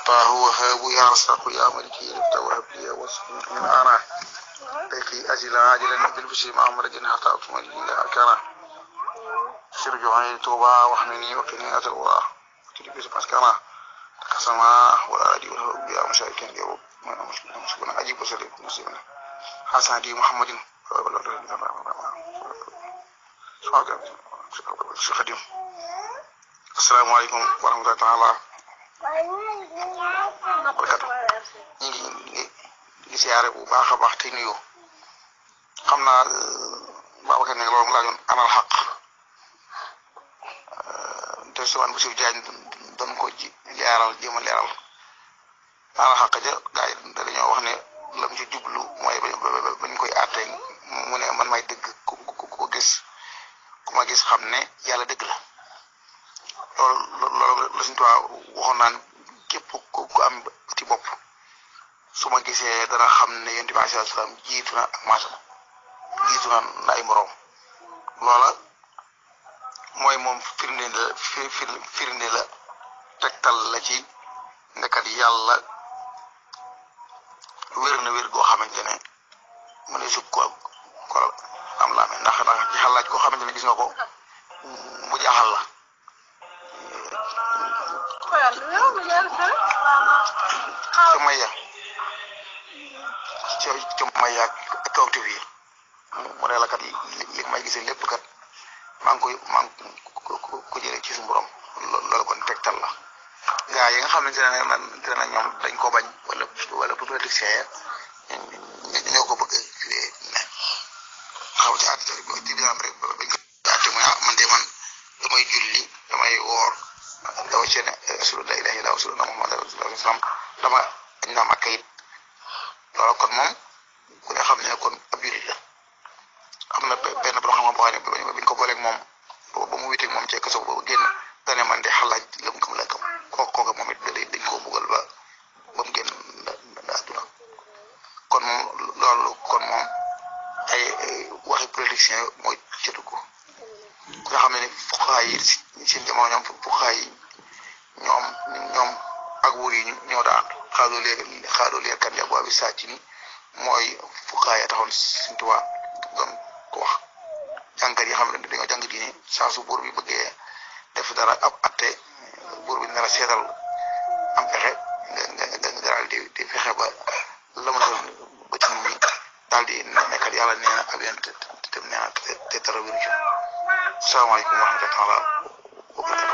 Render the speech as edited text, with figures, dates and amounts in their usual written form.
فتاه وهاب يا رزاق يا ملكي لبت وهب لي واسقط من انا لكي اجل عاجلا بالبشر مع مرج حتى اكمل لي اركانا شرجعني توبا واحمني وقني اتلوى وتلبس مسكنا كسما والارض والهب يا مشايكين يا مشكلنا اجيب وسلم مسلمنا حسن دي محمد خديم السلام عليكم ورحمة الله تعالى وبركاته ngi siyaare bu baax a baax te nuyoo xam naa Babacar ne loolu laa doon anal xaq te suwaan bu suuf jaañ doon ko ji leeral jéem a leeral anal xaq ja gaa yi dañoo wax ne lam ci jublu mooy bañ koy àtte mu ne man may dëgg ku gis ku ma gis xam ne yàlla dëgg la loolu la suñu tuwaa waxoon naan képp ku am ci bopp su ma gisee dana xam ne yonent bi alayhi salaam jiitu na ak maasam jiitu na ay moroom loola mooy moom firnde la tegtal la ci ndekat yàlla wér na wér goo xamante ne mu ne sukk ko am la amee ndax ci xalaaj koo xamante ne gis nga ko mu jaaxal la ca maya ak kawte fii mu ne la kat li may gisee lépp kat maa ngi ko jëlee ci suñu borom loolu kon tegtal la gaa yi nga xamante ne ñoom dañ ko bañ wala politicien ñoo ko bëgg xaw ci àtte ci biiram rek bañ ko àtte mooy man de man damay julli damay woor dawa ci ne rasulullah la ilaha illa rasulullah muhammad sallallahu alayhi wasallam dama añ naam ak kayit loolu kon moom ku ne xam ne kon ab jullit la am na benn boo xam ne biñ ko booleeg moom ba mu witeeg moom ci kaso boobu génn dane man de xalaaj la mu gëm la gëm kooka moom it dañ koo buggal ba mu génn àdduna kon moom loolu kon moom ay waxi politicien mooy ci dugg ku nga xam ne ni fuqahaa yi seen jamono ñoom fuqahaa yi ñoom ak wóor yi ñoo daan xaadoo leer kan ya boobi sàcc ni mooy fuqahaa ya taxoon Sëriñ Tuubaa doon ko wax jàngkat yi xam ne dañoo jàng diine saa su buur bi bëggee def dara ab atte buur bi nar a seetal am pexe nga daal di fexe ba la ma doon ba ci nit ñi daal di nekkat yàlla nee na ak yéen te nee na te dara wéru ci. Asalaamaaleykum wa rahmatulah wa barakatuh